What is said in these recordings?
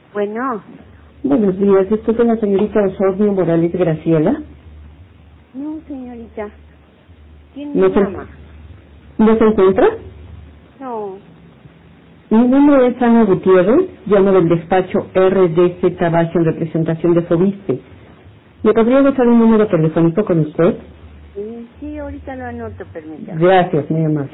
Bueno, Buenos días, esto es la señorita Osorio Morales Graciela. no, señorita. ¿Quién ¿No me se, llama? ¿No se encuentra? No. Mi nombre es Ana Gutiérrez, llamo del despacho RDZ Bajo en representación de Fobiste. ¿Me podría dejar un número telefónico con usted? Sí, ahorita lo anoto, permítame. Gracias, muy amable.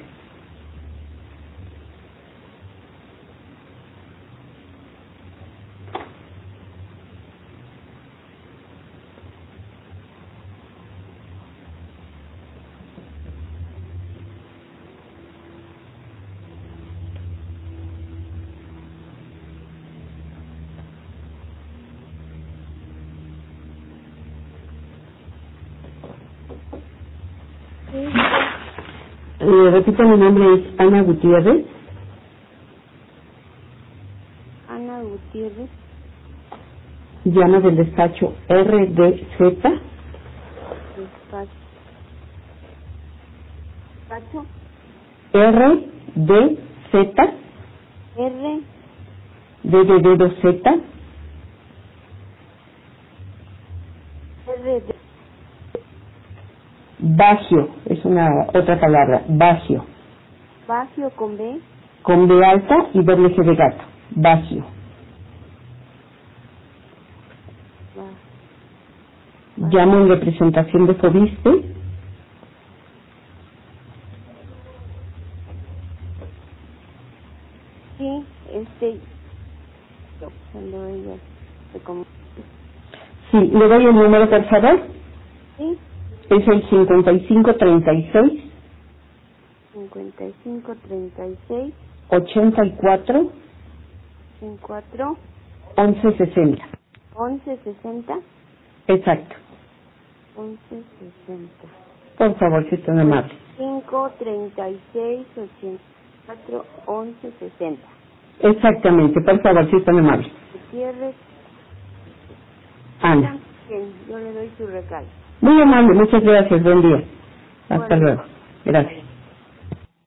Sí, Repito, mi nombre es Ana Gutiérrez, Ana Gutiérrez. llamo del despacho RDZ, Despacho. Despacho. RDZ, R. D de dedo Z, R. D. Bagio, es una otra palabra, Bagio, Bagio con B. con B alta y doble G de gato, Bagio. Llamo en representación de Fobiste. Sí, cuando ella se comunica. Sí, le doy el número, por favor. Sí, Es el 5536 5536 84 54 1160. 1160 Exacto. 1160. Por favor, si es tan amable. 536 84 1160. Exactamente, por favor, si es tan amable. Gutiérrez. Ana. Bien, yo le doy su recado. Muy amable, muchas gracias, buen día. Hasta Bueno. luego. Gracias.